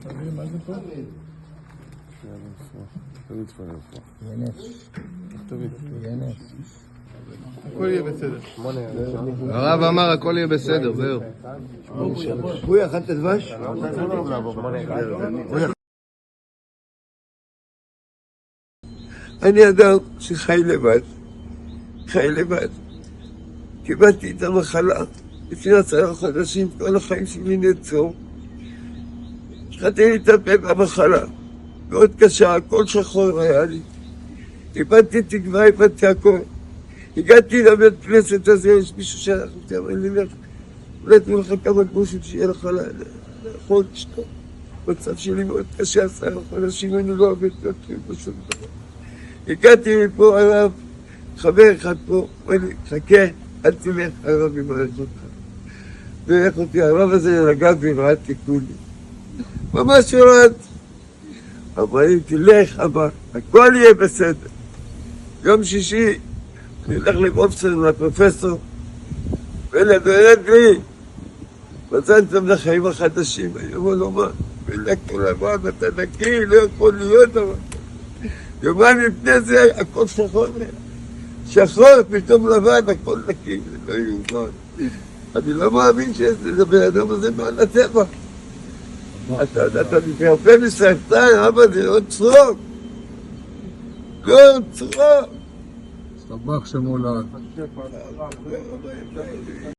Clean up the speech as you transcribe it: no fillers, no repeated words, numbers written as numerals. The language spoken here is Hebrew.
מה זה פה? הכל יהיה בסדר. הרב אמר הכל יהיה בסדר, זהו. הוא יאכל את הדבש? אני אדם שחי לבד. קיבלתי את המחלה לפני 10 חודשים, כל החיים שלי נעצור. התחלתי לטפל במחלה, מאוד קשה, הכל שחור היה לי. איבדתי תקווה, איבדתי הכל. הגעתי לבית כנסת הזה, יש מישהו שאנחנו אמר לי לך, אולי תנו לך כמה גרושים שיהיה לך לאכול, לשתות. המצב שלי מאוד קשה, 10 חודשים אני לא עובד, לא תהיה בשום דבר. הגעתי מפה עליו, חבר אחד פה, אמר לי, חכה, אל תלך, הרב יברך אותך. ואיך אותי, הרב הזה נגע בי וראה תיקון לי. ממש יורד. אמר לי, תלך, אמר, הכל יהיה בסדר. יום שישי, אני הולך לבובסון לפרופסור, ולדורד לי, מצאתי אותם לחיים החדשים. אני אומר לו, מה? בלקטו לבן, אתה נקי, לא יכול להיות, אבל... יומיים לפני זה, הכל שחור. שחור, פתאום לבן, הכל נקי, זה לא יאומן. אני לא מאמין שזה בן אדם הזה מעל הטבע. אתה מתרפא מסרטן, אבא, זה לא צחוק. לא צחוק. סבח שמולד.